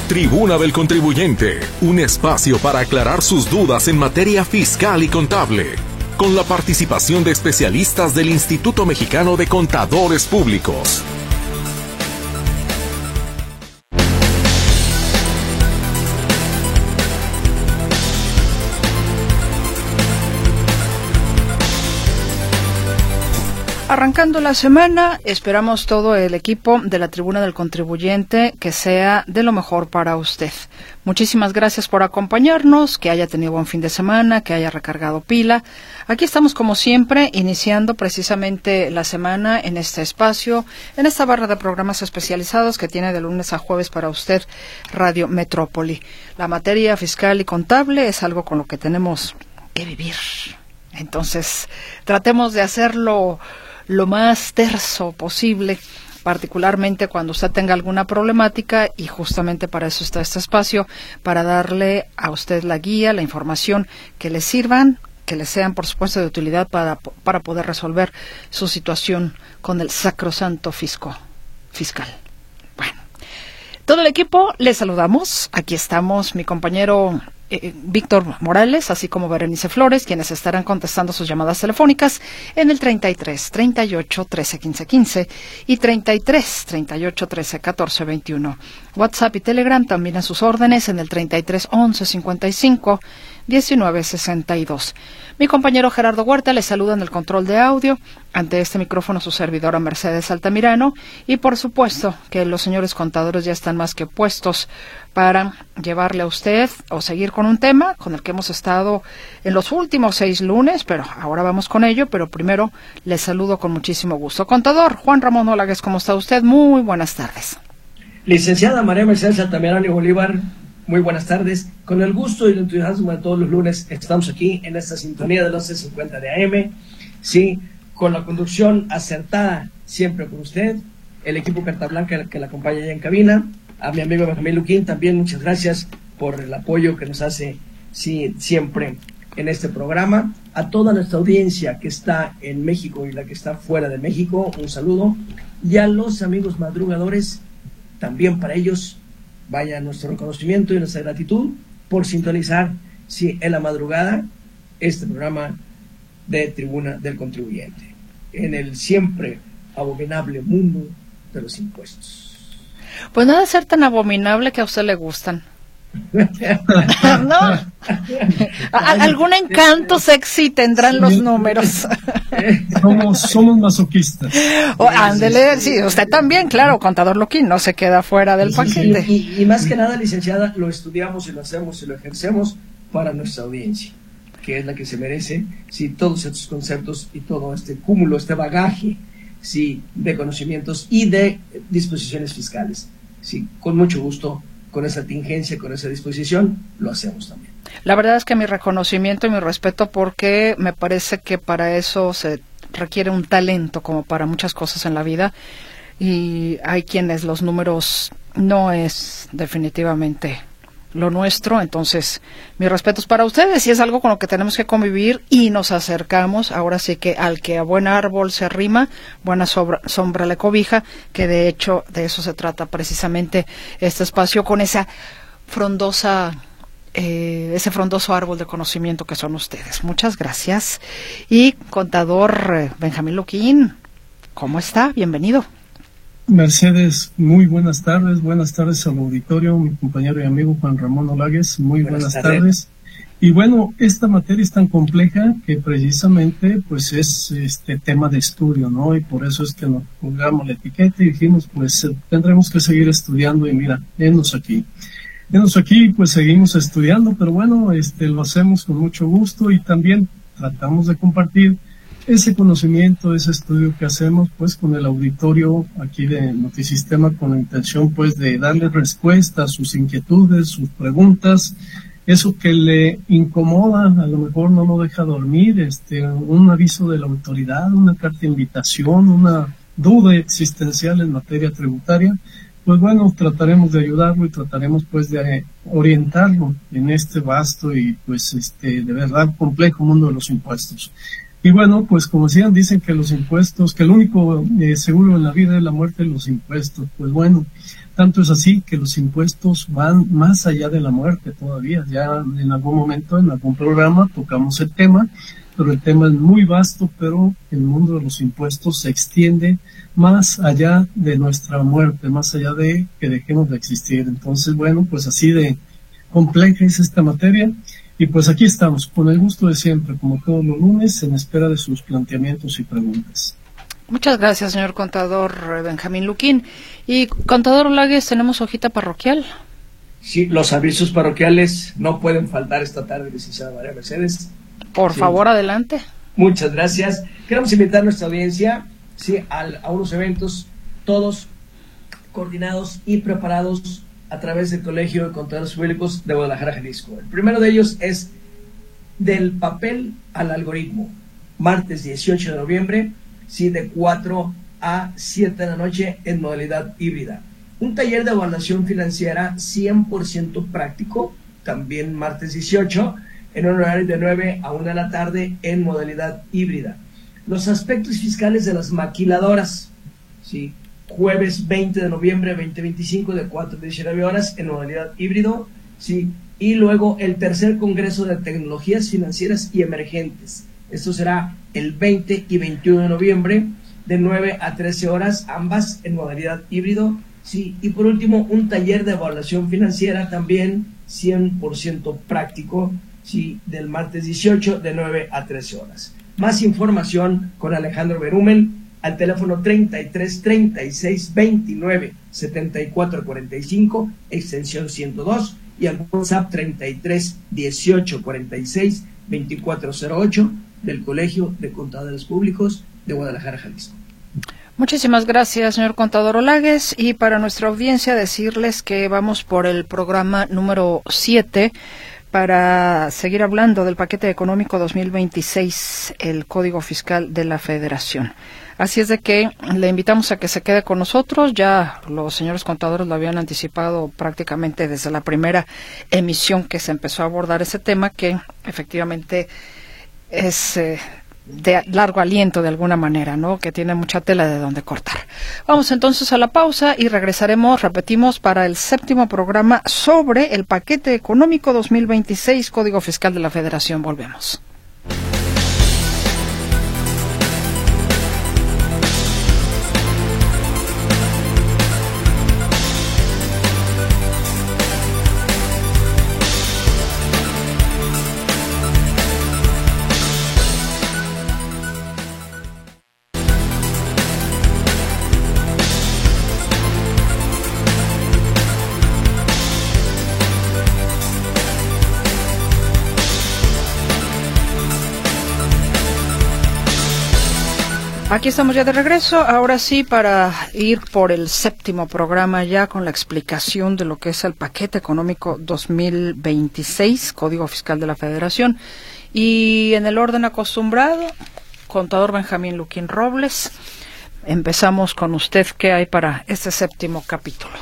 Tribuna del Contribuyente, un espacio para aclarar sus dudas en materia fiscal y contable, con la participación de especialistas del Instituto Mexicano de Contadores Públicos. Arrancando la semana, esperamos todo el equipo de la Tribuna del Contribuyente que sea de lo mejor para usted. Muchísimas gracias por acompañarnos, que haya tenido buen fin de semana, que haya recargado pila. Aquí estamos como siempre, iniciando precisamente la semana en este espacio, en esta barra de programas especializados que tiene de lunes a jueves para usted Radio Metrópoli. La materia fiscal y contable es algo con lo que tenemos que vivir. Entonces, tratemos de hacerlo lo más terso posible, particularmente cuando usted tenga alguna problemática, y justamente para eso está este espacio, para darle a usted la guía, la información que le sirvan, que le sean por supuesto de utilidad para poder resolver su situación con el sacrosanto fiscal. Bueno, todo el equipo le saludamos. Aquí estamos mi compañero Víctor Morales, así como Berenice Flores, quienes estarán contestando sus llamadas telefónicas en el 33 38 13 15 15 y 33 38 13 14 21. WhatsApp y Telegram también a sus órdenes en el 33 11 55 19 62. Mi compañero Gerardo Huerta le saluda en el control de audio. Ante este micrófono su servidora Mercedes Altamirano, y por supuesto que los señores contadores ya están más que puestos para llevarle a usted o seguir con un tema con el que hemos estado en los últimos 6 lunes, pero ahora vamos con ello. Pero primero le saludo con muchísimo gusto. Contador Juan Ramón Olagues, ¿cómo está usted? Muy buenas tardes. Licenciada María Mercedes Altamirano y Bolívar, muy buenas tardes. Con el gusto y el entusiasmo de todos los lunes estamos aquí en esta sintonía de los 11:50 de AM, sí, con la conducción acertada siempre por usted, el equipo Carta Blanca que la acompaña allá en cabina, a mi amigo Benjamín Luquín también, muchas gracias por el apoyo que nos hace, sí, siempre en este programa. A toda nuestra audiencia que está en México y la que está fuera de México, un saludo. Y a los amigos madrugadores, también para ellos vaya nuestro reconocimiento y nuestra gratitud por sintonizar, sí, en la madrugada este programa de Tribuna del Contribuyente, en el siempre abominable mundo de los impuestos. Pues no ha de ser tan abominable que a usted le gustan. ¿No? Algún encanto sexy tendrán los números. Somos masoquistas. Ándele, sí, usted también, claro, contador Loquín, no se queda fuera del paquete. Y más que nada, licenciada, lo estudiamos y lo hacemos y lo ejercemos para nuestra audiencia, que es la que se merece, sí, todos estos conceptos y todo este cúmulo, este bagaje, sí, de conocimientos y de disposiciones fiscales. Sí, con mucho gusto, con esa tingencia, con esa disposición, lo hacemos también. La verdad es que mi reconocimiento y mi respeto, porque me parece que para eso se requiere un talento como para muchas cosas en la vida, y hay quienes los números no es definitivamente lo nuestro. Entonces mis respetos para ustedes, y es algo con lo que tenemos que convivir, y nos acercamos ahora sí que al que a buen árbol se arrima, buena sombra le cobija, que de hecho de eso se trata precisamente este espacio, con esa frondosa ese frondoso árbol de conocimiento que son ustedes. Muchas gracias. Y contador Benjamín Luquín, ¿cómo está? Bienvenido. Mercedes, muy buenas tardes al auditorio, mi compañero y amigo Juan Ramón Olagues, muy buenas tardes. Y bueno, esta materia es tan compleja que precisamente pues es este tema de estudio, ¿no? Y por eso es que nos colgamos la etiqueta y dijimos, pues tendremos que seguir estudiando, y mira, venos aquí, pues seguimos estudiando, pero bueno, lo hacemos con mucho gusto, y también tratamos de compartir ese conocimiento, ese estudio que hacemos pues con el auditorio aquí de Notisistema, con la intención pues de darle respuesta a sus inquietudes, sus preguntas, eso que le incomoda, a lo mejor no lo deja dormir, un aviso de la autoridad, una carta de invitación, una duda existencial en materia tributaria. Pues bueno, trataremos de ayudarlo y trataremos pues de orientarlo en este vasto y pues de verdad complejo mundo de los impuestos. Y bueno, pues como decían, dicen que los impuestos, que el único seguro en la vida es la muerte de los impuestos. Pues bueno, tanto es así que los impuestos van más allá de la muerte todavía. Ya en algún momento, en algún programa, tocamos el tema, pero el tema es muy vasto, pero el mundo de los impuestos se extiende más allá de nuestra muerte, más allá de que dejemos de existir. Entonces, bueno, pues así de compleja es esta materia. Y pues aquí estamos, con el gusto de siempre, como todos los lunes, en espera de sus planteamientos y preguntas. Muchas gracias, señor contador Benjamín Luquín. Y contador Olagues, ¿tenemos hojita parroquial? Sí, los avisos parroquiales no pueden faltar esta tarde, licenciada María Mercedes. Por favor, adelante. Muchas gracias. Queremos invitar a nuestra audiencia a unos eventos, todos coordinados y preparados a través del Colegio de Contadores Públicos de Guadalajara, Jalisco. El primero de ellos es Del papel al algoritmo, martes 18 de noviembre, de 4 a 7 de la noche en modalidad híbrida. Un taller de evaluación financiera 100% práctico, también martes 18, en un horario de 9 a 1 de la tarde en modalidad híbrida. Los aspectos fiscales de las maquiladoras, ¿sí? Jueves 20 de noviembre 2025 de 4 a 19 horas en modalidad híbrido, ¿sí? Y luego el tercer Congreso de Tecnologías Financieras y Emergentes. Esto será el 20 y 21 de noviembre de 9 a 13 horas, ambas en modalidad híbrido, ¿sí? Y por último, un taller de evaluación financiera también 100% práctico, ¿sí? Del martes 18 de 9 a 13 horas. Más información con Alejandro Berumen al teléfono 33 36 29 74 45, extensión 102, y al WhatsApp 33 18 46 24 08 del Colegio de Contadores Públicos de Guadalajara, Jalisco. Muchísimas gracias, señor contador Olagues. Y para nuestra audiencia decirles que vamos por el programa número 7 para seguir hablando del paquete económico 2026, el Código Fiscal de la Federación. Así es de que le invitamos a que se quede con nosotros. Ya los señores contadores lo habían anticipado prácticamente desde la primera emisión que se empezó a abordar ese tema, que efectivamente es de largo aliento de alguna manera, ¿no? Que tiene mucha tela de donde cortar. Vamos entonces a la pausa y regresaremos, repetimos, para el 7º programa sobre el paquete económico 2026, Código Fiscal de la Federación. Volvemos. Aquí estamos ya de regreso, ahora sí para ir por el 7º programa ya con la explicación de lo que es el paquete económico 2026, Código Fiscal de la Federación. Y en el orden acostumbrado, contador Benjamín Luquín Robles, empezamos con usted. ¿Qué hay para este 7º capítulo?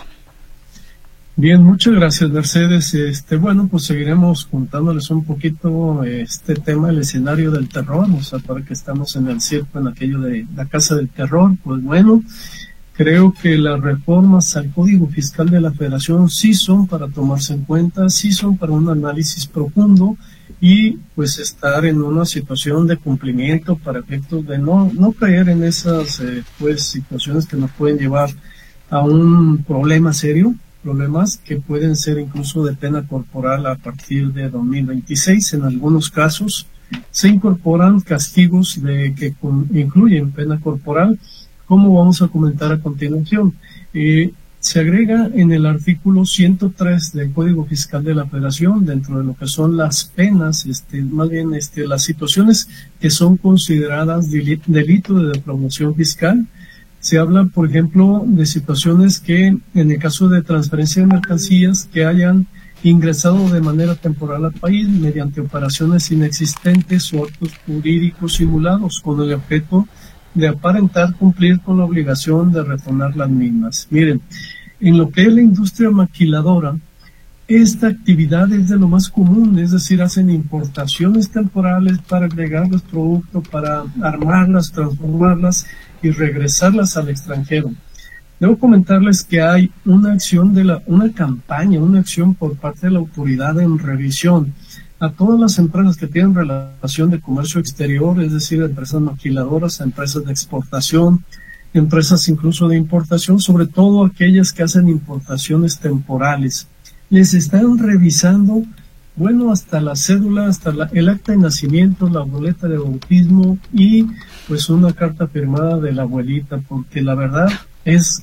Bien, muchas gracias, Mercedes. Bueno, pues seguiremos contándoles un poquito este tema, el escenario del terror, o sea, para que estamos en el circo, en aquello de la casa del terror. Pues bueno, creo que las reformas al Código Fiscal de la Federación sí son para tomarse en cuenta, sí son para un análisis profundo y pues estar en una situación de cumplimiento para efectos de no caer en esas pues situaciones que nos pueden llevar a un problema serio, problemas que pueden ser incluso de pena corporal a partir de 2026. En algunos casos se incorporan castigos que incluyen pena corporal, como vamos a comentar a continuación. Se agrega en el artículo 103 del Código Fiscal de la Federación, dentro de lo que son las penas, más bien las situaciones que son consideradas delito de defraudación fiscal. Se habla, por ejemplo, de situaciones que, en el caso de transferencia de mercancías, que hayan ingresado de manera temporal al país mediante operaciones inexistentes o actos jurídicos simulados con el objeto de aparentar cumplir con la obligación de retornar las mismas. Miren, en lo que es la industria maquiladora, esta actividad es de lo más común, es decir, hacen importaciones temporales para agregarles producto, para armarlas, transformarlas y regresarlas al extranjero. Debo comentarles que hay una acción una campaña, una acción por parte de la autoridad en revisión a todas las empresas que tienen relación de comercio exterior, es decir, empresas maquiladoras, empresas de exportación, empresas incluso de importación, sobre todo aquellas que hacen importaciones temporales. Les están revisando, bueno, hasta la cédula, hasta el acta de nacimiento, la boleta de bautismo y pues una carta firmada de la abuelita, porque la verdad es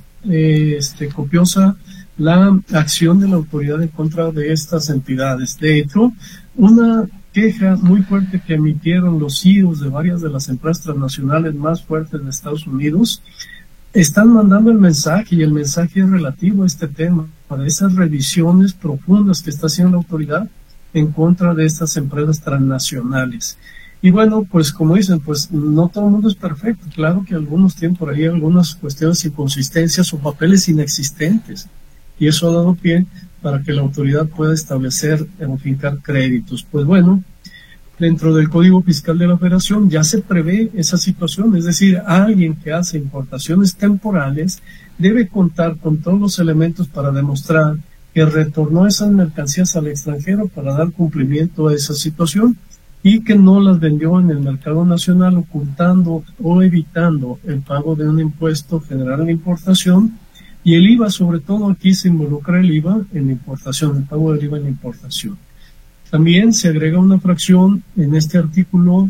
copiosa la acción de la autoridad en contra de estas entidades. De hecho, una queja muy fuerte que emitieron los CEOs de varias de las empresas transnacionales más fuertes de Estados Unidos están mandando el mensaje, y el mensaje es relativo a este tema, para esas revisiones profundas que está haciendo la autoridad en contra de estas empresas transnacionales. Y bueno, pues como dicen, pues no todo el mundo es perfecto. Claro que algunos tienen por ahí algunas cuestiones, inconsistencias o papeles inexistentes. Y eso ha dado pie para que la autoridad pueda establecer o fincar créditos. Pues bueno, dentro del Código Fiscal de la Federación ya se prevé esa situación. Es decir, alguien que hace importaciones temporales debe contar con todos los elementos para demostrar que retornó esas mercancías al extranjero para dar cumplimiento a esa situación, y que no las vendió en el mercado nacional ocultando o evitando el pago de un impuesto federal en importación. Y el IVA, sobre todo aquí se involucra el IVA en la importación, el pago del IVA en la importación. También se agrega una fracción en este artículo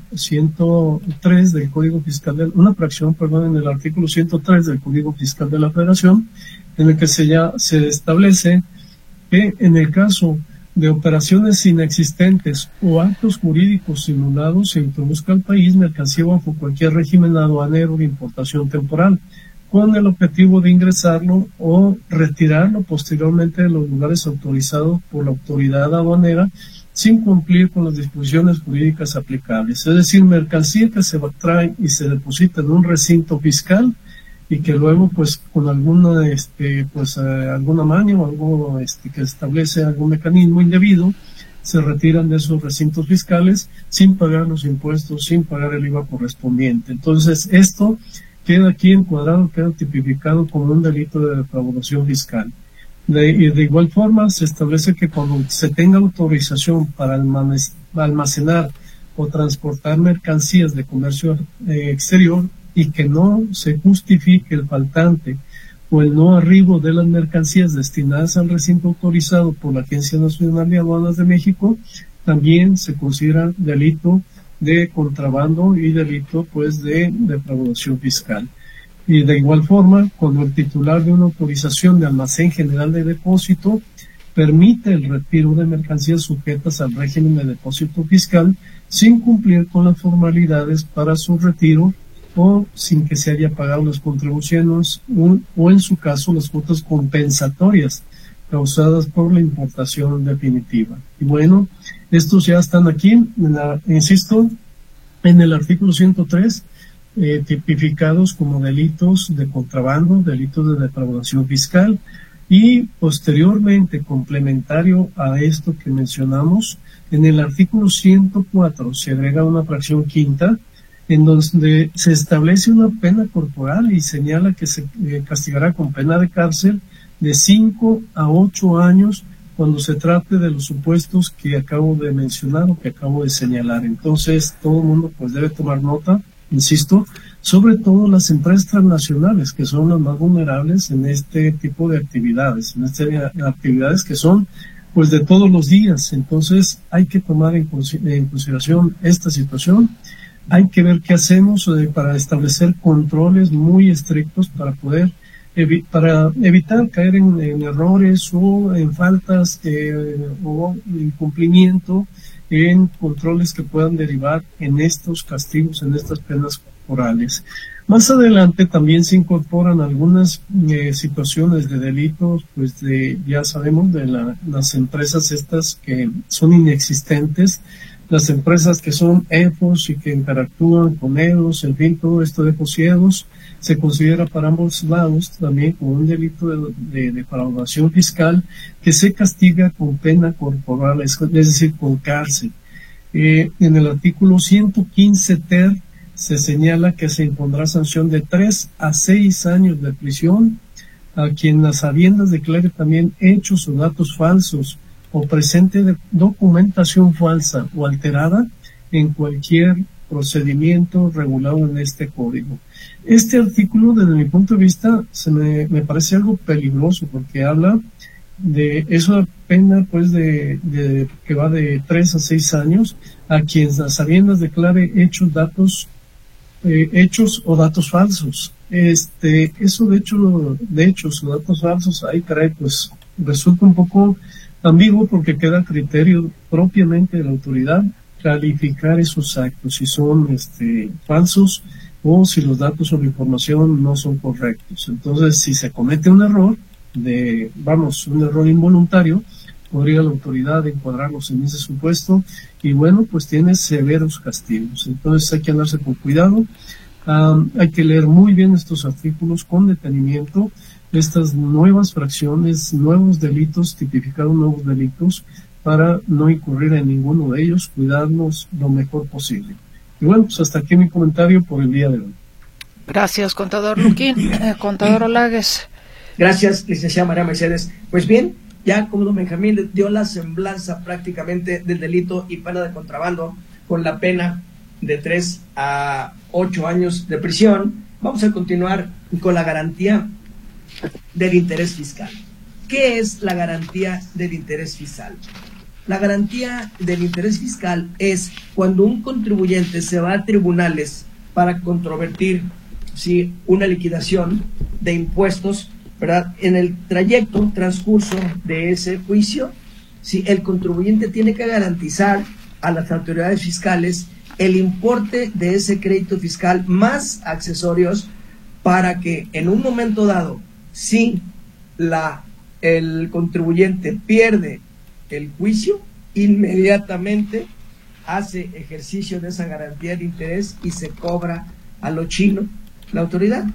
103 del Código Fiscal, en el artículo 103 del Código Fiscal de la Federación, en el que se establece que en el caso de operaciones inexistentes o actos jurídicos simulados se introduzca al país mercancía bajo cualquier régimen aduanero de importación temporal, con el objetivo de ingresarlo o retirarlo posteriormente de los lugares autorizados por la autoridad aduanera sin cumplir con las disposiciones jurídicas aplicables. Es decir, mercancía que se trae y se deposita en un recinto fiscal y que luego pues con alguna alguna maña o algo que establece algún mecanismo indebido se retiran de esos recintos fiscales sin pagar los impuestos, sin pagar el IVA correspondiente. Entonces esto queda aquí encuadrado, queda tipificado como un delito de defraudación fiscal. De igual forma se establece que cuando se tenga autorización para almacenar o transportar mercancías de comercio exterior y que no se justifique el faltante o el no arribo de las mercancías destinadas al recinto autorizado por la Agencia Nacional de Aduanas de México, también se considera delito de contrabando y delito pues de defraudación fiscal. Y de igual forma, cuando el titular de una autorización de almacén general de depósito permite el retiro de mercancías sujetas al régimen de depósito fiscal sin cumplir con las formalidades para su retiro o sin que se haya pagado las contribuciones o en su caso las cuotas compensatorias causadas por la importación definitiva. Y bueno, estos ya están aquí, insisto, en el artículo 103, tipificados como delitos de contrabando, delitos de defraudación fiscal, y posteriormente, complementario a esto que mencionamos, en el artículo 104 se agrega una fracción quinta en donde se establece una pena corporal y señala que se castigará con pena de cárcel de 5 a 8 años cuando se trate de los supuestos que acabo de mencionar o que acabo de señalar. Entonces, todo el mundo pues debe tomar nota, insisto, sobre todo las empresas transnacionales, que son las más vulnerables en este tipo de actividades, actividades que son pues de todos los días. Entonces, hay que tomar en consideración esta situación. Hay que ver qué hacemos para establecer controles muy estrictos para poder evitar caer en errores o en faltas o incumplimiento en controles que puedan derivar en estos castigos, en estas penas corporales. Más adelante también se incorporan algunas situaciones de delitos, pues ya sabemos de las empresas estas que son inexistentes, las empresas que son EFOS y que interactúan con EDOS, en fin, todo esto de EFOS y EDOS, se considera para ambos lados también como un delito de defraudación fiscal que se castiga con pena corporal, es decir, con cárcel. En el artículo 115 ter se señala que se impondrá sanción de 3 a 6 años de prisión a quien a sabiendas declare también hechos o datos falsos o presente de documentación falsa o alterada en cualquier procedimiento regulado en este código. Este artículo, desde mi punto de vista, me parece algo peligroso porque habla de esa pena pues de que va de 3 a 6 años a quien a sabiendas declare hechos o datos falsos. Eso de hechos o datos falsos, ahí caray, pues resulta un poco ambiguo porque queda a criterio propiamente de la autoridad calificar esos actos, si son falsos o si los datos o la información no son correctos. Entonces, si se comete un error, un error involuntario, podría la autoridad encuadrarlos en ese supuesto y bueno, pues tiene severos castigos. Entonces hay que andarse con cuidado, hay que leer muy bien estos artículos con detenimiento, estas nuevas fracciones, nuevos delitos, tipificados nuevos delitos, para no incurrir en ninguno de ellos, cuidarnos lo mejor posible. Y bueno, pues hasta aquí mi comentario por el día de hoy. Gracias, contador Luquín. Contador Olagues. Gracias, licenciada María Mercedes. Pues bien, ya como don Benjamín le dio la semblanza prácticamente del delito y pena de contrabando con la pena de 3 a 8 años de prisión, vamos a continuar con la garantía del interés fiscal. ¿Qué es la garantía del interés fiscal? La garantía del interés fiscal es cuando un contribuyente se va a tribunales para controvertir una liquidación de impuestos, ¿verdad? En el transcurso de ese juicio, el contribuyente tiene que garantizar a las autoridades fiscales el importe de ese crédito fiscal más accesorios para que en un momento dado, si el contribuyente pierde el juicio, inmediatamente hace ejercicio de esa garantía de interés y se cobra a lo chino la autoridad.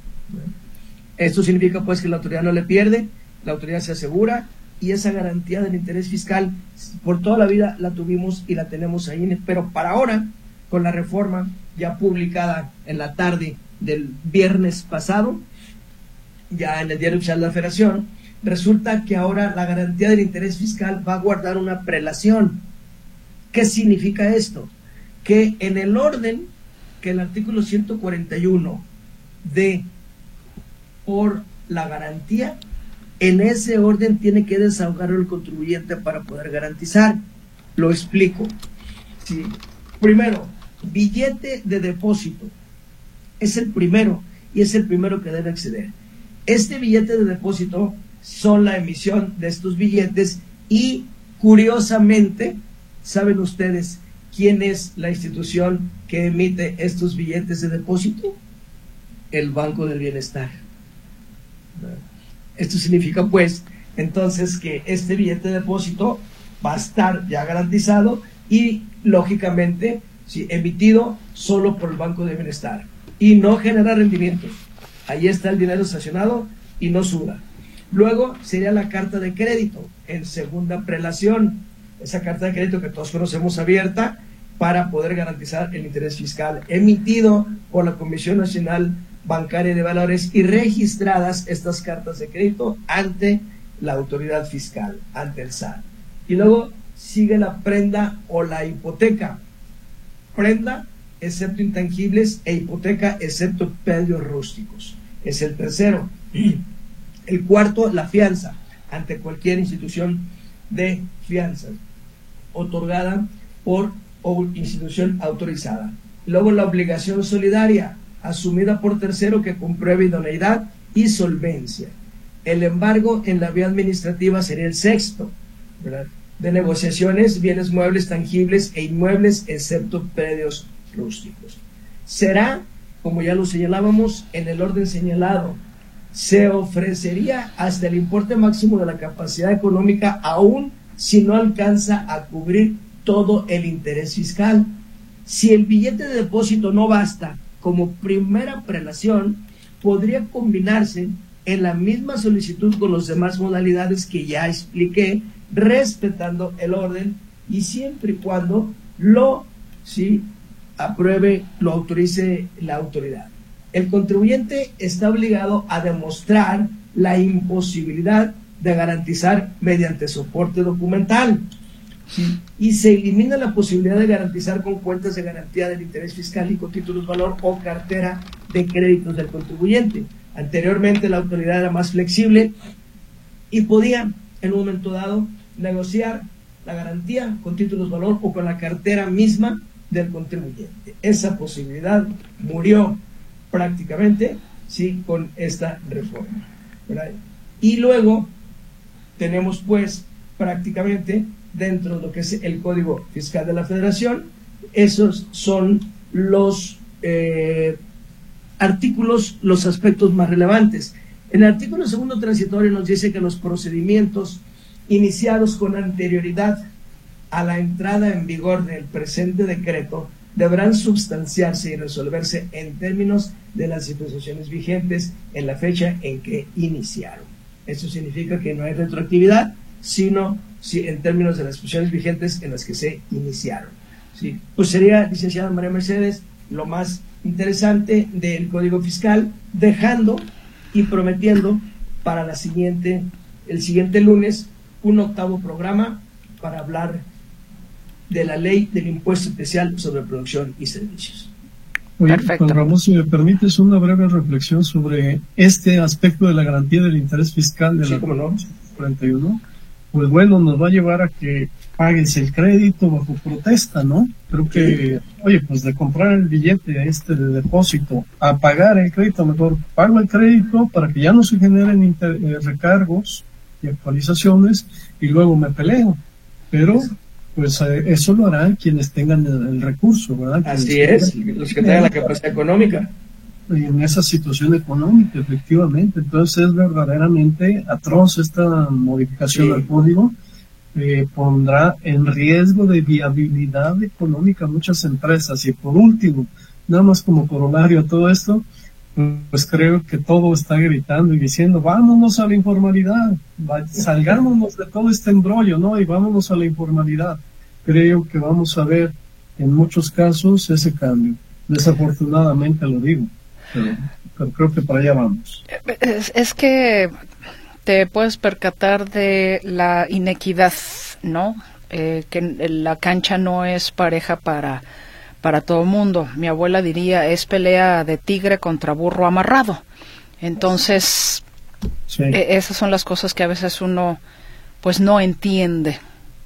Esto significa pues que la autoridad no le pierde, la autoridad se asegura y esa garantía del interés fiscal por toda la vida la tuvimos y la tenemos ahí, pero para ahora, con la reforma ya publicada en la tarde del viernes pasado, ya en el Diario Oficial de la Federación, resulta que ahora la garantía del interés fiscal va a guardar una prelación. ¿Qué significa esto? Que en el orden que el artículo 141 de por la garantía, en ese orden tiene que desahogar el contribuyente para poder garantizar. Lo explico. Primero, billete de depósito. Es el primero y es el primero que debe acceder. Este billete de depósito son la emisión de estos billetes y, curiosamente, ¿saben ustedes quién es la institución que emite estos billetes de depósito? El Banco del Bienestar. Esto significa, pues, entonces que este billete de depósito va a estar ya garantizado y, lógicamente, emitido solo por el Banco del Bienestar y no genera rendimientos. Ahí está el dinero estacionado y no suda. Luego sería la carta de crédito en segunda prelación, esa carta de crédito que todos conocemos abierta para poder garantizar el interés fiscal, emitido por la Comisión Nacional Bancaria de Valores y registradas estas cartas de crédito ante la autoridad fiscal, ante el SAT. Y luego sigue la prenda o la hipoteca. Prenda, excepto intangibles, e hipoteca, excepto predios rústicos. Es el tercero. El cuarto, la fianza, ante cualquier institución de fianza otorgada por o institución autorizada. Luego la obligación solidaria, asumida por tercero que compruebe idoneidad y solvencia. El embargo en la vía administrativa sería el sexto, ¿verdad? De negociaciones, bienes muebles, tangibles e inmuebles, excepto predios rústicos. Será, como ya lo señalábamos, en el orden señalado. Se ofrecería hasta el importe máximo de la capacidad económica, aún si no alcanza a cubrir todo el interés fiscal. Si el billete de depósito no basta como primera prelación, podría combinarse en la misma solicitud con las demás modalidades que ya expliqué, respetando el orden y siempre y cuando lo apruebe, lo autorice la autoridad. El contribuyente está obligado a demostrar la imposibilidad de garantizar mediante soporte documental, ¿sí? Y se elimina la posibilidad de garantizar con cuentas de garantía del interés fiscal y con títulos valor o cartera de créditos del contribuyente. Anteriormente la autoridad era más flexible y podía en un momento dado negociar la garantía con títulos valor o con la cartera misma del contribuyente. Esa posibilidad murió prácticamente, sí, con esta reforma, ¿verdad? Y luego tenemos pues prácticamente dentro de lo que es el Código Fiscal de la Federación, esos son los artículos, los aspectos más relevantes. En el artículo segundo transitorio nos dice que los procedimientos iniciados con anterioridad a la entrada en vigor del presente decreto deberán substanciarse y resolverse en términos de las disposiciones vigentes en la fecha en que iniciaron. Eso significa que no hay retroactividad, sino en términos de las disposiciones vigentes en las que se iniciaron. ¿Sí? Pues sería, licenciada María Mercedes, lo más interesante del Código Fiscal, dejando y prometiendo para el siguiente lunes un 8º programa para hablar de la ley del impuesto especial sobre producción y servicios. Oye, Juan Ramón, si me permites una breve reflexión sobre este aspecto de la garantía del interés fiscal de la 41, pues bueno, nos va a llevar a que pagues el crédito bajo protesta, ¿no? Creo que, oye, pues de comprar el billete de depósito a pagar el crédito, mejor pago el crédito para que ya no se generen recargos y actualizaciones y luego me peleo. Pero pues eso lo harán quienes tengan el recurso, ¿verdad? Así es, los que tengan la capacidad económica. En esa situación económica, efectivamente. Entonces es verdaderamente atroz esta modificación al código. Pondrá en riesgo de viabilidad económica a muchas empresas. Y por último, nada más como corolario a todo esto, pues creo que todo está gritando y diciendo, vámonos a la informalidad, salgámonos de todo este embrollo, ¿no? Y vámonos a la informalidad. Creo que vamos a ver en muchos casos ese cambio. Desafortunadamente lo digo, pero creo que para allá vamos. Es que te puedes percatar de la inequidad, ¿no? Que la cancha no es pareja para todo el mundo. Mi abuela diría, es pelea de tigre contra burro amarrado. Entonces, esas son las cosas que a veces uno pues no entiende.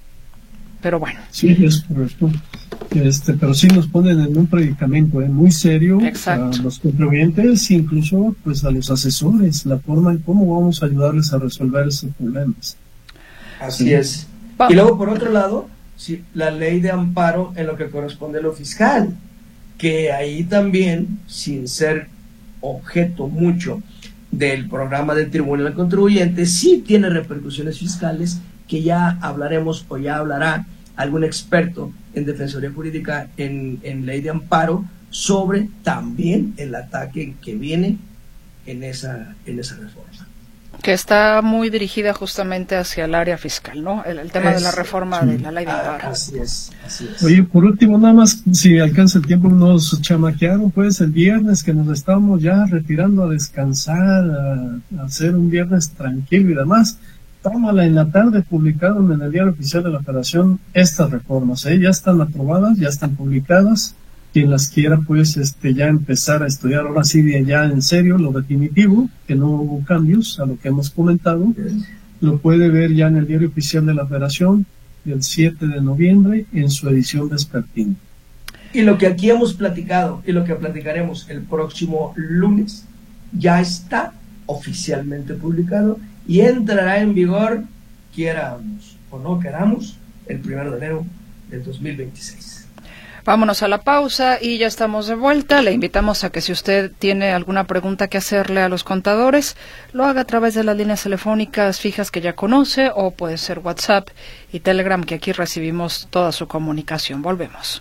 Pero bueno. Sí, es correcto. Pero sí nos ponen en un predicamento muy serio. Exacto. A los contribuyentes, incluso pues a los asesores, la forma en cómo vamos a ayudarles a resolver esos problemas. Así es. Y luego, por otro lado, sí, la ley de amparo en lo que corresponde a lo fiscal, que ahí también, sin ser objeto mucho del programa del Tribunal del Contribuyente, sí tiene repercusiones fiscales que ya hablaremos o ya hablará algún experto en Defensoría Jurídica en ley de amparo sobre también el ataque que viene en esa reforma. Que está muy dirigida justamente hacia el área fiscal, ¿no? El tema de la reforma de la ley de amparo. Así es. Oye, por último, nada más, si alcanza el tiempo, nos chamaquearon pues el viernes que nos estamos ya retirando a descansar, a hacer un viernes tranquilo y demás. Tómala en la tarde, publicaron en el Diario Oficial de la Federación estas reformas, ya están aprobadas, ya están publicadas. Quien las quiera pues ya empezar a estudiar ahora sí ya en serio lo definitivo, que no hubo cambios a lo que hemos comentado, lo puede ver ya en el Diario Oficial de la Federación del 7 de noviembre en su edición vespertina. Y lo que aquí hemos platicado y lo que platicaremos el próximo lunes ya está oficialmente publicado y entrará en vigor, quieramos o no queramos, el 1 de enero del 2026. Vámonos a la pausa y ya estamos de vuelta. Le invitamos a que si usted tiene alguna pregunta que hacerle a los contadores, lo haga a través de las líneas telefónicas fijas que ya conoce, o puede ser WhatsApp y Telegram, que aquí recibimos toda su comunicación. Volvemos.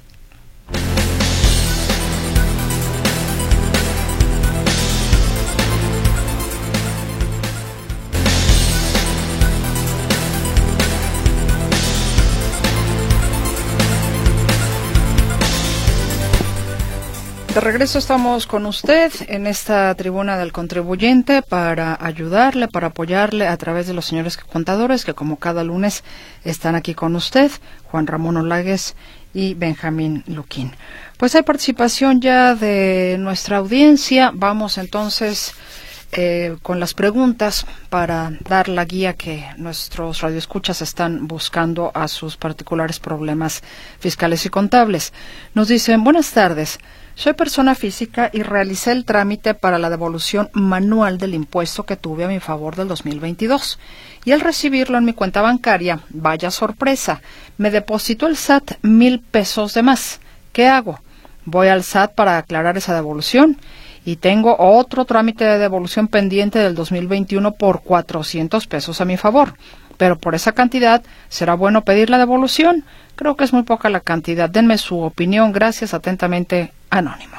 De regreso estamos con usted en esta tribuna del contribuyente para ayudarle, para apoyarle a través de los señores contadores que como cada lunes están aquí con usted, Juan Ramón Olagues y Benjamín Luquín. Pues hay participación ya de nuestra audiencia. Vamos entonces con las preguntas para dar la guía que nuestros radioescuchas están buscando a sus particulares problemas fiscales y contables. Nos dicen: buenas tardes. Soy persona física y realicé el trámite para la devolución manual del impuesto que tuve a mi favor del 2022. Y al recibirlo en mi cuenta bancaria, vaya sorpresa, me depositó el SAT 1,000 pesos de más. ¿Qué hago? Voy al SAT para aclarar esa devolución y tengo otro trámite de devolución pendiente del 2021 por 400 pesos a mi favor. Pero por esa cantidad, ¿será bueno pedir la devolución? Creo que es muy poca la cantidad. Denme su opinión. Gracias. Atentamente, Anónimo.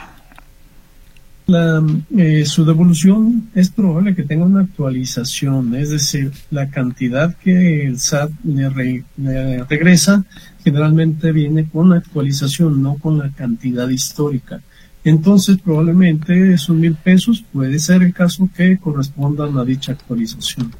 Su devolución es probable que tenga una actualización, es decir, la cantidad que el SAT le regresa generalmente viene con actualización, no con la cantidad histórica. Entonces, probablemente esos 1,000 pesos puede ser el caso que correspondan a dicha actualización.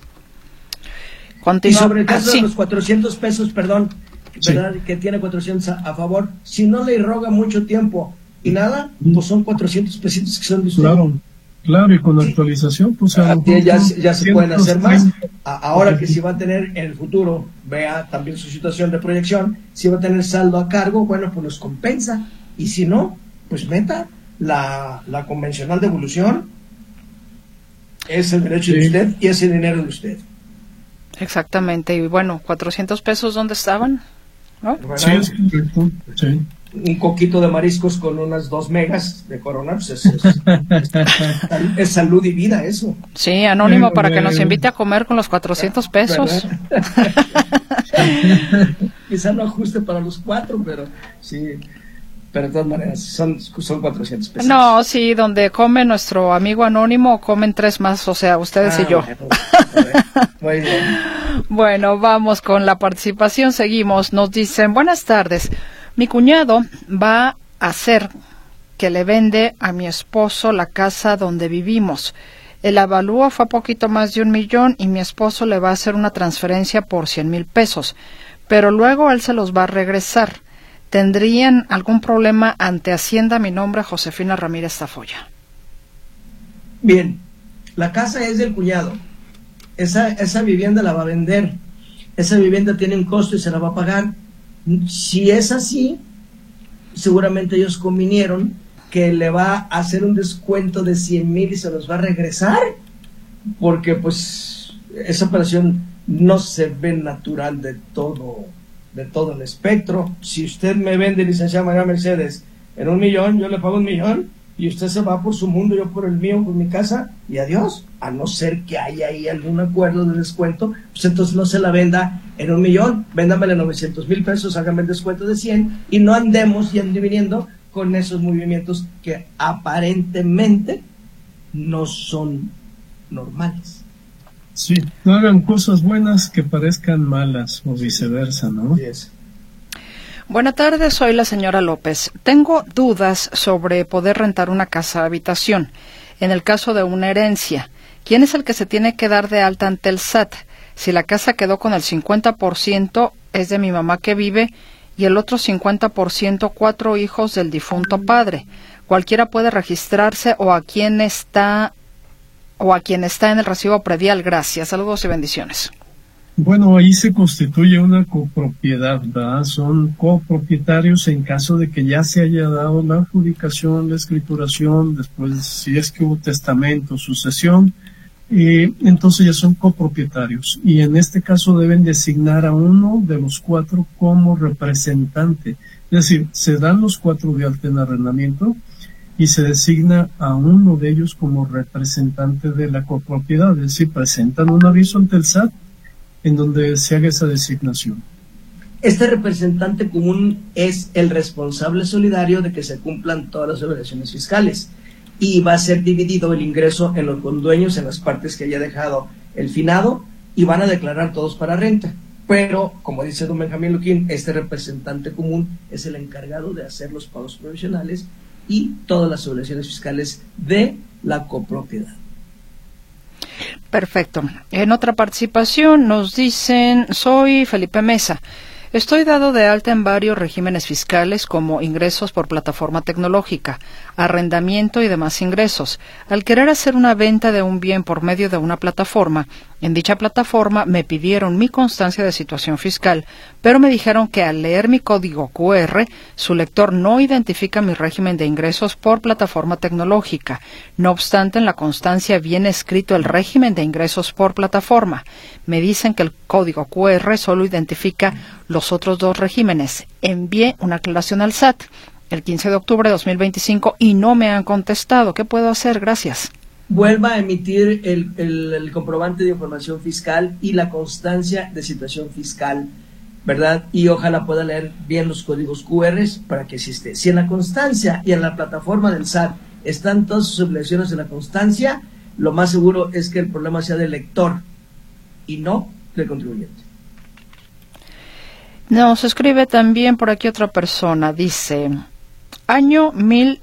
Y sobre el caso de los 400 pesos, perdón, ¿verdad? Que tiene 400 a favor, si no le irroga mucho tiempo y nada, pues son 400 pesitos que son de usted. Claro, y con actualización, pues ya se pueden hacer más. Ahora que si va a tener en el futuro, vea también su situación de proyección, si va a tener saldo a cargo, bueno, pues los compensa, y si no, pues meta la convencional devolución, es el derecho de usted y es el dinero de usted. Exactamente, y bueno, 400 pesos, ¿dónde estaban? ¿No? Bueno, sí, es correcto. Sí. Un coquito de mariscos con unas 2 megas de Corona, pues es salud y vida eso. Sí, Anónimo, para que nos invite a comer con los 400 pesos. Quizá no ajuste para los 4, pero sí. Pero de todas maneras, son 400 pesos. No, sí, donde come nuestro amigo Anónimo, comen 3 más, o sea, ustedes y yo. Muy bien. Bueno, vamos con la participación, seguimos. Nos dicen: buenas tardes. Mi cuñado va a hacer que le vende a mi esposo la casa donde vivimos. El avalúo fue a poquito más de 1,000,000 y mi esposo le va a hacer una transferencia por 100,000 pesos. Pero luego él se los va a regresar. ¿Tendrían algún problema ante Hacienda? Mi nombre es Josefina Ramírez Tafoya. Bien, la casa es del cuñado. Esa vivienda la va a vender. Esa vivienda tiene un costo y se la va a pagar. Si es así, seguramente ellos convinieron que le va a hacer un descuento de 100,000 y se los va a regresar, porque pues esa operación no se ve natural de todo el espectro. Si usted me vende, licenciada María Mercedes, en 1,000,000, yo le pago 1,000,000 y usted se va por su mundo, yo por el mío, por mi casa, y adiós. A no ser que haya ahí algún acuerdo de descuento, pues entonces no se la venda en 1,000,000, véndamela 900,000 pesos, hágame el descuento de 100 y no andemos yendo y viniendo con esos movimientos que aparentemente no son normales. Sí, no hagan cosas buenas que parezcan malas o viceversa, ¿no? Yes. Buenas tardes, soy la señora López. Tengo dudas sobre poder rentar una casa habitación. En el caso de una herencia, ¿quién es el que se tiene que dar de alta ante el SAT? Si la casa quedó con el 50% es de mi mamá que vive y el otro 50% 4 hijos del difunto padre. Cualquiera puede registrarse o a quien está en el recibo predial. Gracias, saludos y bendiciones. Bueno, ahí se constituye una copropiedad, ¿verdad? Son copropietarios en caso de que ya se haya dado la adjudicación, la escrituración, después si es que hubo testamento, sucesión, entonces ya son copropietarios y en este caso deben designar a uno de los 4 como representante. Es decir, se dan los 4 de alta en arrendamiento y se designa a uno de ellos como representante de la copropiedad, es decir, presentan un aviso ante el SAT en donde se haga esa designación. Este representante común es el responsable solidario de que se cumplan todas las obligaciones fiscales y va a ser dividido el ingreso en los condueños, en las partes que haya dejado el finado, y van a declarar todos para renta. Pero, como dice don Benjamín Luquín, este representante común es el encargado de hacer los pagos provisionales y todas las obligaciones fiscales de la copropiedad. Perfecto. En otra participación nos dicen, soy Felipe Mesa. Estoy dado de alta en varios regímenes fiscales como ingresos por plataforma tecnológica, arrendamiento y demás ingresos. Al querer hacer una venta de un bien por medio de una plataforma, en dicha plataforma me pidieron mi constancia de situación fiscal, pero me dijeron que al leer mi código QR, su lector no identifica mi régimen de ingresos por plataforma tecnológica. No obstante, en la constancia viene escrito el régimen de ingresos por plataforma. Me dicen que el código QR solo identifica los otros 2 regímenes. Envié una aclaración al SAT el 15 de octubre de 2025 y no me han contestado. ¿Qué puedo hacer? Gracias. Vuelva a emitir el comprobante de información fiscal y la constancia de situación fiscal, ¿verdad? Y ojalá pueda leer bien los códigos QR para que existe. Si en la constancia y en la plataforma del SAT están todas sus obligaciones en la constancia, lo más seguro es que el problema sea del lector y no del contribuyente. Nos escribe también por aquí otra persona, dice, año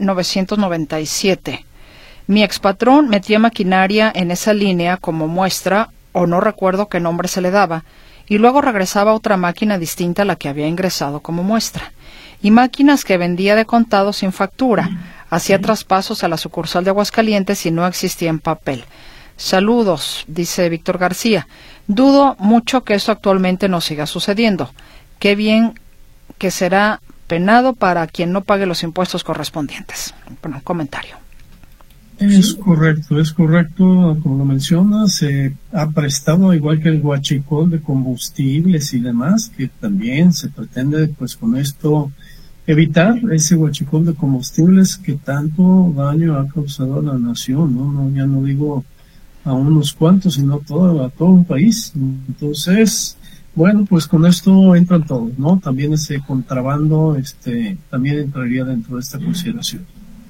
1997. Mi expatrón metía maquinaria en esa línea como muestra, o no recuerdo qué nombre se le daba, y luego regresaba otra máquina distinta a la que había ingresado como muestra. Y máquinas que vendía de contado sin factura. Hacía traspasos a la sucursal de Aguascalientes y no existía en papel. Saludos, dice Víctor García. Dudo mucho que esto actualmente no siga sucediendo. Qué bien que será penado para quien no pague los impuestos correspondientes. Bueno, comentario. Es correcto, como lo mencionas, se ha prestado igual que el huachicol de combustibles y demás, que también se pretende pues con esto evitar ese huachicol de combustibles que tanto daño ha causado a la nación, ¿no? Ya no digo a unos cuantos, sino a todo un país. Entonces, bueno, pues con esto entran todos, ¿no? También ese contrabando también entraría dentro de esta consideración.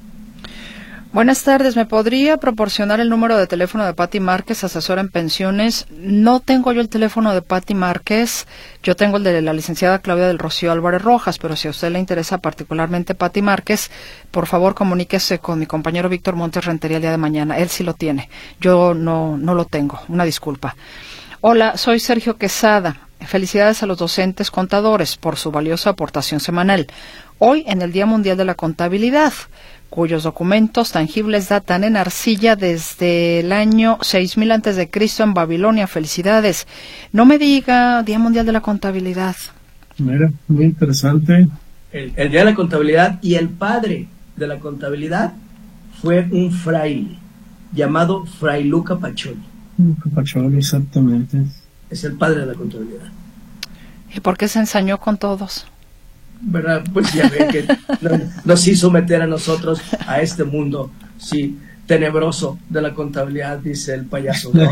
Buenas tardes, ¿me podría proporcionar el número de teléfono de Pati Márquez, asesora en pensiones? No tengo yo el teléfono de Pati Márquez, yo tengo el de la licenciada Claudia del Rocío Álvarez Rojas, pero si a usted le interesa particularmente Pati Márquez, por favor comuníquese con mi compañero Víctor Montes Rentería el día de mañana, él sí lo tiene, yo no lo tengo, una disculpa. Hola, soy Sergio Quesada. Felicidades a los docentes contadores por su valiosa aportación semanal. Hoy, en el Día Mundial de la Contabilidad, cuyos documentos tangibles datan en arcilla desde el año 6000 a.C. en Babilonia. Felicidades. No me diga Día Mundial de la Contabilidad. Mira, muy interesante. El Día de la Contabilidad, y el padre de la contabilidad fue un fraile llamado Fray Luca Pacioli. Luca Pacioli, exactamente. Es el padre de la contabilidad. ¿Y por qué se ensañó con todos? ¿Verdad? Pues ya ve que nos hizo meter a nosotros a este mundo, sí, tenebroso de la contabilidad, dice el payaso, ¿no?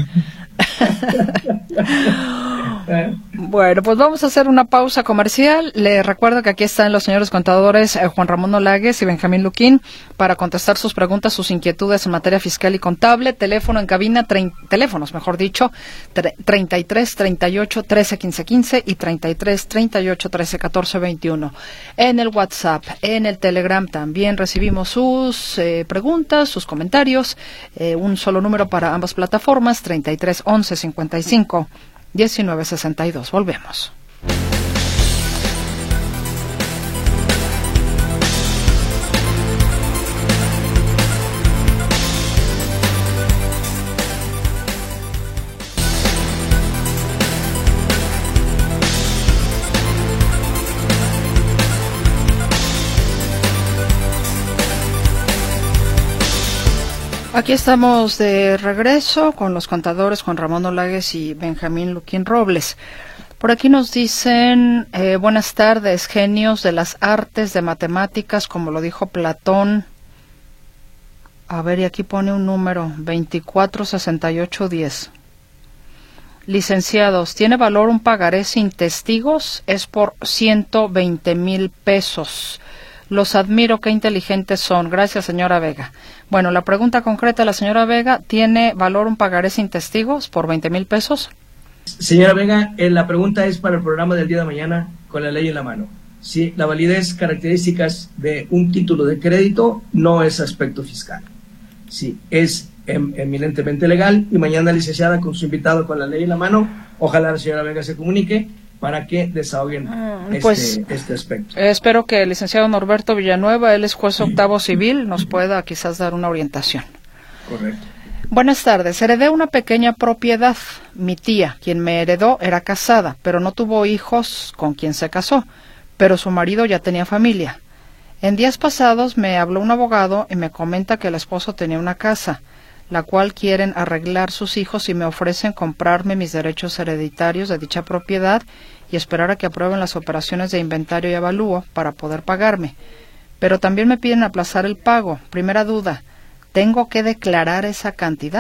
Bueno, pues vamos a hacer una pausa comercial. Les recuerdo que aquí están los señores contadores Juan Ramón Olagues y Benjamín Luquín para contestar sus preguntas, sus inquietudes en materia fiscal y contable. Teléfono en cabina, teléfonos mejor dicho, 33 38 13 15 15 y 33 38 13 14 21. En el WhatsApp, en el Telegram también recibimos sus preguntas, sus comentarios. Un solo número para ambas plataformas, 33 11 55 1962. Volvemos. Aquí estamos de regreso con los contadores Juan Ramón Olagues y Benjamín Luquín Robles. Por aquí nos dicen, buenas tardes, genios de las artes de matemáticas, como lo dijo Platón. A ver, y aquí pone un número, 246810. Licenciados, ¿tiene valor un pagaré sin testigos? Es por 120,000 pesos. Los admiro, qué inteligentes son. Gracias, señora Vega. Bueno, la pregunta concreta de la señora Vega, ¿tiene valor un pagaré sin testigos por 20,000 pesos? Señora Vega, la pregunta es para el programa del día de mañana con la ley en la mano. Sí, la validez, características de un título de crédito no es aspecto fiscal. Sí, es eminentemente legal, y mañana, licenciada, con su invitado con la ley en la mano, ojalá la señora Vega se comunique para que desahoguen este aspecto. Espero que el licenciado Norberto Villanueva, él es juez octavo civil, nos pueda quizás dar una orientación. Correcto. Buenas tardes. Heredé una pequeña propiedad. Mi tía, quien me heredó, era casada, pero no tuvo hijos con quien se casó, pero su marido ya tenía familia. En días pasados me habló un abogado y me comenta que el esposo tenía una casa, la cual quieren arreglar sus hijos y me ofrecen comprarme mis derechos hereditarios de dicha propiedad y esperar a que aprueben las operaciones de inventario y avalúo para poder pagarme. Pero también me piden aplazar el pago. Primera duda, ¿tengo que declarar esa cantidad?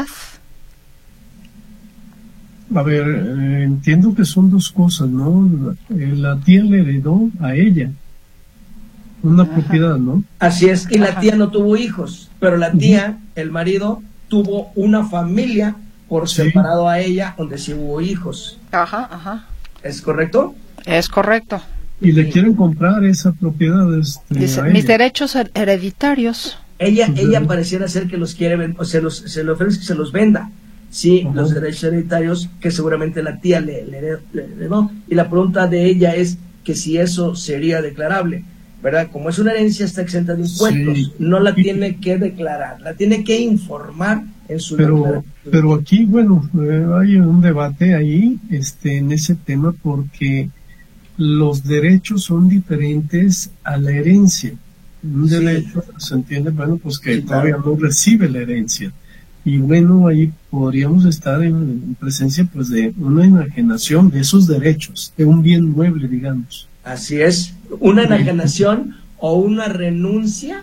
A ver, entiendo que son dos cosas, ¿no? La tía le heredó a ella una propiedad, ¿no? Así es, y la tía no tuvo hijos, pero la tía, el marido, tuvo una familia por separado a ella, donde sí hubo hijos. Ajá. ¿Es correcto? Es correcto. Y le quieren comprar esa propiedad. Dice, mis derechos hereditarios. Ella pareciera ser que los quiere, o se le ofrece que se los venda. Sí, los derechos hereditarios que seguramente la tía le heredó. Y la pregunta de ella es que si eso sería declarable, ¿verdad? Como es una herencia, está exenta de impuestos, no la tiene que declarar, la tiene que informar en su declaración. Pero aquí, bueno, hay un debate ahí en ese tema, porque los derechos son diferentes a la herencia. Un derecho se entiende, bueno, pues que todavía no recibe la herencia. Y bueno, ahí podríamos estar en presencia pues de una enajenación de esos derechos, de un bien mueble, digamos. Así es, una enajenación o una renuncia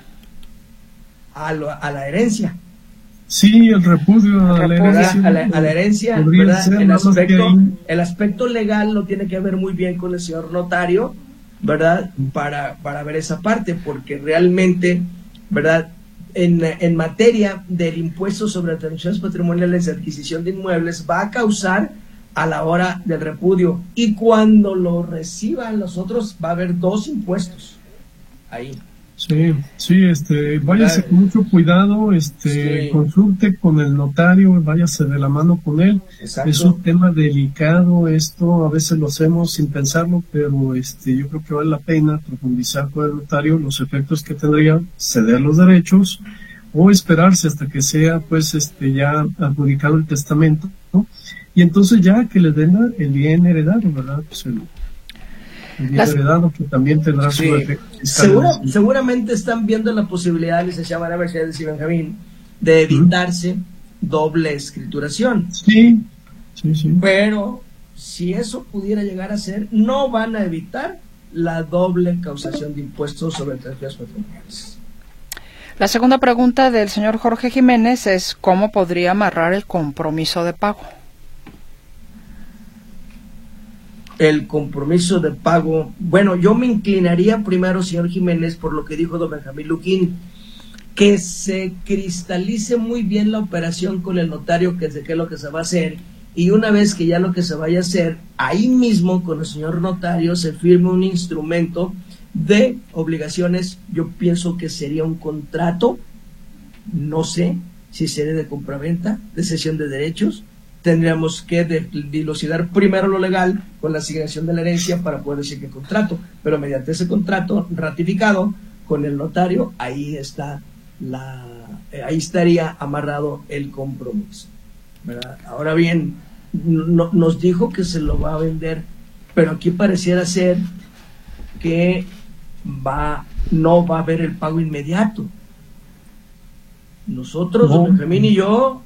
a la herencia. Sí, el repudio a la herencia. A la herencia, ¿verdad? El aspecto legal lo tiene que ver muy bien con el señor notario, ¿verdad? Para ver esa parte, porque realmente, ¿verdad? En materia del impuesto sobre transmisiones patrimoniales de adquisición de inmuebles, va a causar a la hora del repudio, y cuando lo reciban los otros va a haber dos impuestos ahí. Sí, váyase con mucho cuidado, consulte con el notario, váyase de la mano con él. Exacto. Es un tema delicado esto, a veces lo hacemos sin pensarlo, pero yo creo que vale la pena profundizar con el notario los efectos que tendría ceder los derechos o esperarse hasta que sea pues ya adjudicado el testamento, ¿no? Y entonces ya que les den el bien heredado, ¿verdad? Pues el bien heredado, que también tendrá su efecto fiscal. Seguramente están viendo la posibilidad, licenciada María Mercedes y Benjamín, de evitarse doble escrituración. Sí. Pero si eso pudiera llegar a ser, no van a evitar la doble causación de impuestos sobre transferencias patrimoniales. La segunda pregunta del señor Jorge Jiménez es ¿cómo podría amarrar el compromiso de pago? El compromiso de pago, bueno, yo me inclinaría primero, señor Jiménez, por lo que dijo don Benjamín Luquín, que se cristalice muy bien la operación con el notario, que es de qué es lo que se va a hacer, y una vez que ya lo que se vaya a hacer, ahí mismo con el señor notario se firme un instrumento de obligaciones. Yo pienso que sería un contrato, no sé si sería de compraventa, de cesión de derechos. Tendríamos que dilucidar primero lo legal con la asignación de la herencia para poder decir que contrato, pero mediante ese contrato ratificado con el notario, ahí estaría amarrado el compromiso, ¿verdad? Ahora bien, nos dijo que se lo va a vender, pero aquí pareciera ser que no va a haber el pago inmediato. Nosotros, No. don Benjamín y yo,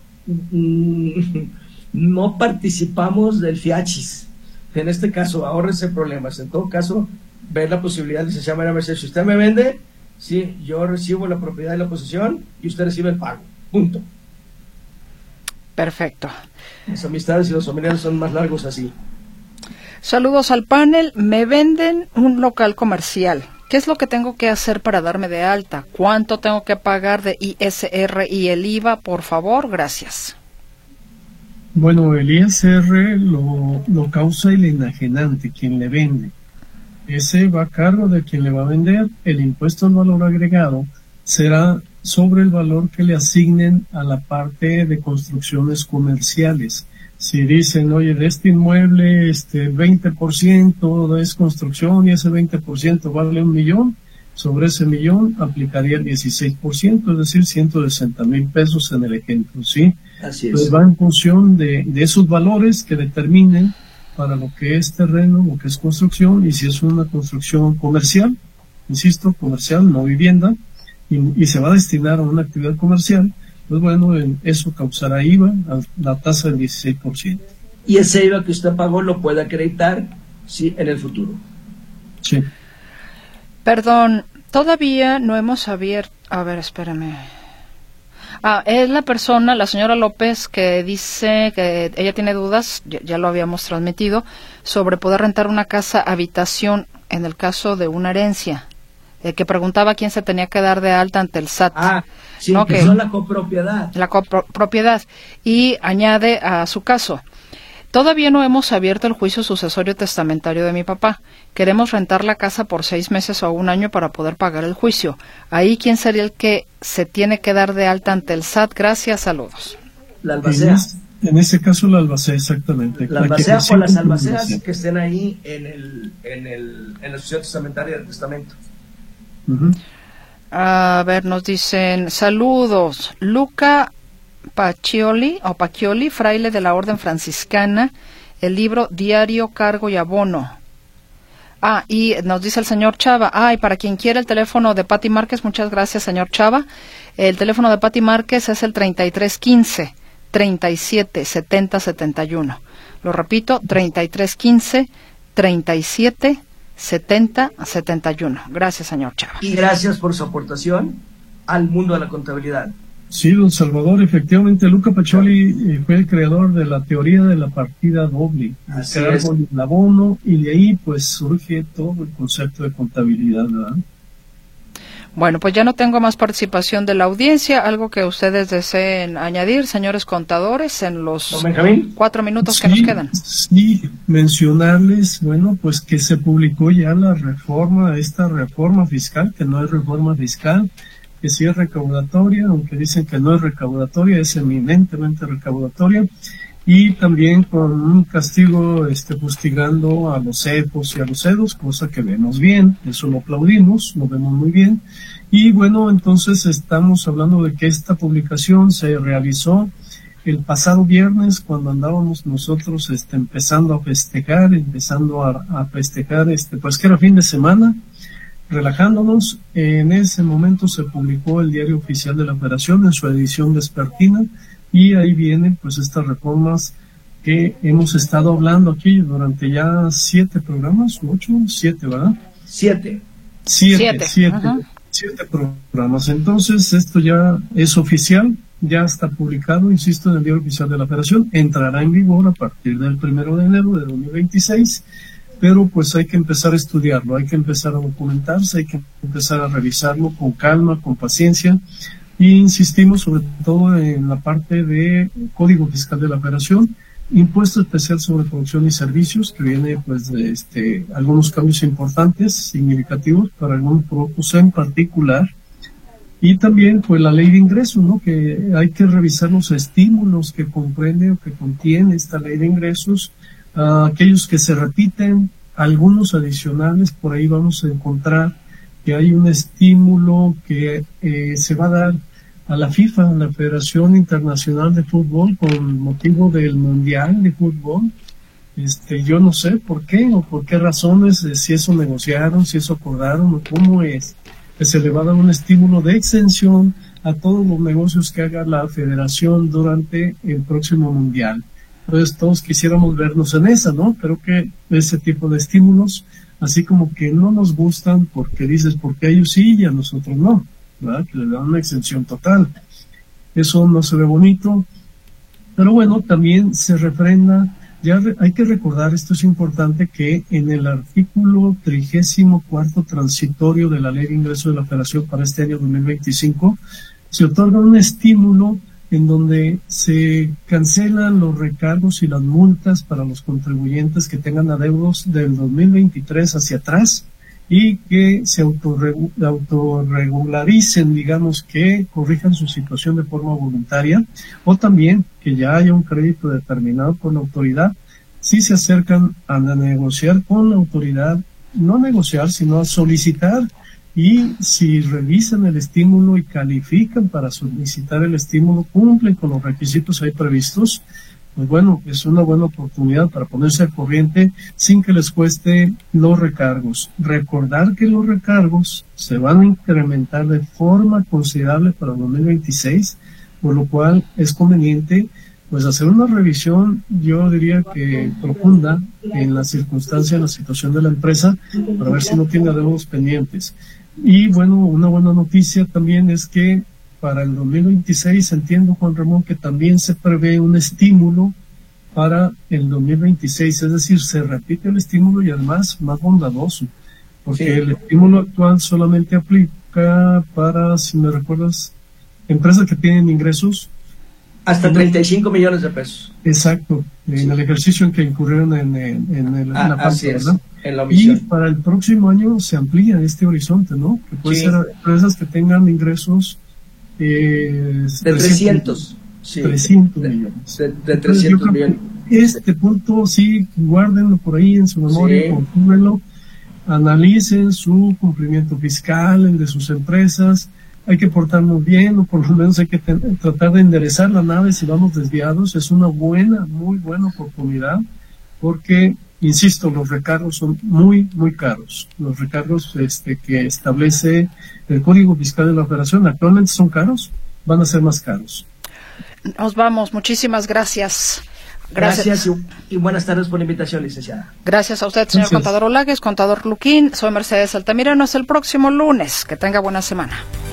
no participamos del fiachis. En este caso, ahórrese problemas. En todo caso, ver la posibilidad, licenciada María Mercedes, si usted me vende, sí, yo recibo la propiedad y la posesión y usted recibe el pago. Punto. Perfecto. Las amistades y los familiares son más largos así. Saludos al panel. Me venden un local comercial. ¿Qué es lo que tengo que hacer para darme de alta? ¿Cuánto tengo que pagar de ISR y el IVA? Por favor, gracias. Bueno, el ISR lo causa el enajenante, quien le vende. Ese va a cargo de quien le va a vender. El impuesto al valor agregado será sobre el valor que le asignen a la parte de construcciones comerciales. Si dicen, oye, de este inmueble, 20% es construcción y ese 20% vale 1 millón, sobre ese millón aplicaría el 16%, es decir, 160,000 pesos en el ejemplo, ¿sí? Así es. Pues va en función de esos valores que determinen para lo que es terreno, lo que es construcción, y si es una construcción comercial, insisto, comercial, no vivienda, y se va a destinar a una actividad comercial, pues bueno, eso causará IVA, a la tasa del 16%. Y ese IVA que usted pagó lo puede acreditar, sí, en el futuro. Sí. Perdón, todavía no hemos abierto... A ver, espérame. Es la persona, la señora López, que dice que ella tiene dudas, ya lo habíamos transmitido, sobre poder rentar una casa habitación en el caso de una herencia. Que preguntaba quién se tenía que dar de alta ante el SAT. Sí, ¿no? que son la copropiedad. La copropiedad. Y añade a su caso: todavía no hemos abierto el juicio sucesorio testamentario de mi papá. Queremos rentar la casa por 6 meses o 1 año para poder pagar el juicio. Ahí, ¿quién sería el que se tiene que dar de alta ante el SAT? Gracias, saludos. La albacea. En ese caso, la albacea, exactamente. La albacea o las albaceas que estén ahí en la sucesión testamentaria del testamento. Uh-huh. A ver, nos dicen saludos. Luca Paccioli, fraile de la Orden Franciscana, el libro Diario, Cargo y Abono. Y nos dice el señor Chava, y para quien quiera el teléfono de Pati Márquez, muchas gracias, señor Chava. El teléfono de Pati Márquez es el 3315 37 70 71. Lo repito, 3315 37 70 71. Gracias, señor Chava. Y gracias por su aportación al mundo de la contabilidad. Sí, don Salvador, efectivamente, Luca Paccioli fue el creador de la teoría de la partida doble, el cargo y el abono, y de ahí pues surge todo el concepto de contabilidad, ¿verdad? Bueno, pues ya no tengo más participación de la audiencia. ¿Algo que ustedes deseen añadir, señores contadores, en los 4 minutos que nos quedan? Sí, mencionarles, bueno, pues que se publicó ya esta reforma fiscal, que no es reforma fiscal, que sí es recaudatoria, aunque dicen que no es recaudatoria, es eminentemente recaudatoria, y también con un castigo fustigando a los CEPOS y a los CEDOS, cosa que vemos bien, eso lo aplaudimos, lo vemos muy bien. Y bueno, entonces estamos hablando de que esta publicación se realizó el pasado viernes, cuando andábamos nosotros empezando a festejar, pues que era fin de semana, relajándonos. En ese momento se publicó el Diario Oficial de la Federación en su edición vespertina, y ahí vienen pues estas reformas que hemos estado hablando aquí durante ya 7 programas, 8, 7, ¿verdad? 7 programas. Entonces esto ya es oficial, ya está publicado, insisto, en el Diario Oficial de la Federación, entrará en vigor a partir del 1 de enero de 2026, pero pues hay que empezar a estudiarlo, hay que empezar a documentarse, hay que empezar a revisarlo con calma, con paciencia. Y insistimos sobre todo en la parte de Código Fiscal de la Federación, Impuesto Especial sobre Producción y Servicios, que viene pues de algunos cambios importantes, significativos para algunos productos en particular, y también pues la Ley de Ingresos, ¿no? Que hay que revisar los estímulos que comprende o que contiene esta Ley de Ingresos, aquellos que se repiten, algunos adicionales. Por ahí vamos a encontrar que hay un estímulo que se va a dar a la FIFA, la Federación Internacional de Fútbol, con motivo del Mundial de Fútbol. Yo no sé por qué o por qué razones, si eso negociaron, si eso acordaron o cómo es, que se le va a dar un estímulo de exención a todos los negocios que haga la federación durante el próximo mundial. Entonces todos quisiéramos vernos en esa, ¿no? Creo que ese tipo de estímulos, así como que no nos gustan porque dices, porque a ellos sí y a nosotros no, ¿verdad? Que le dan una exención total. Eso no se ve bonito, pero bueno, también se refrenda. Ya hay que recordar, esto es importante, que en el artículo 34 transitorio de la Ley de Ingreso de la Federación para este año 2025, se otorga un estímulo en donde se cancelan los recargos y las multas para los contribuyentes que tengan adeudos del 2023 hacia atrás y que se autorregularicen, digamos, que corrijan su situación de forma voluntaria, o también que ya haya un crédito determinado por la autoridad, si se acercan a negociar con la autoridad, no negociar, sino a solicitar, y si revisan el estímulo y califican para solicitar el estímulo, cumplen con los requisitos ahí previstos, pues bueno, es una buena oportunidad para ponerse al corriente sin que les cueste los recargos. Recordar que los recargos se van a incrementar de forma considerable para 2026, por lo cual es conveniente pues hacer una revisión, yo diría que profunda, en la circunstancia, en la situación de la empresa, para ver si no tiene adeudos pendientes. Y bueno, una buena noticia también es que para el 2026, entiendo, Juan Ramón, que también se prevé un estímulo para el 2026, es decir, se repite el estímulo y además más bondadoso, porque sí, el estímulo actual solamente aplica para, si me recuerdas, empresas que tienen ingresos hasta 35 millones de pesos. Exacto, en el ejercicio en que incurrieron en la falta, ¿verdad? En la omisión. Y para el próximo año se amplía este horizonte, ¿no? Que puede ser empresas que tengan ingresos de 300 millones. De 300 millones. Este punto sí, guárdenlo por ahí en su memoria, confúrenlo, analicen su cumplimiento fiscal, el de sus empresas. Hay que portarnos bien, o por lo menos hay que tratar de enderezar la nave si vamos desviados. Es una buena, muy buena oportunidad, porque, insisto, los recargos son muy, muy caros. Los recargos que establece el Código Fiscal de la Federación actualmente son caros, van a ser más caros. Nos vamos, muchísimas gracias. Gracias y buenas tardes por la invitación, licenciada. Gracias a usted, señor contador Olagues, contador Luquín. Soy Mercedes Altamirano. Hasta el próximo lunes. Que tenga buena semana.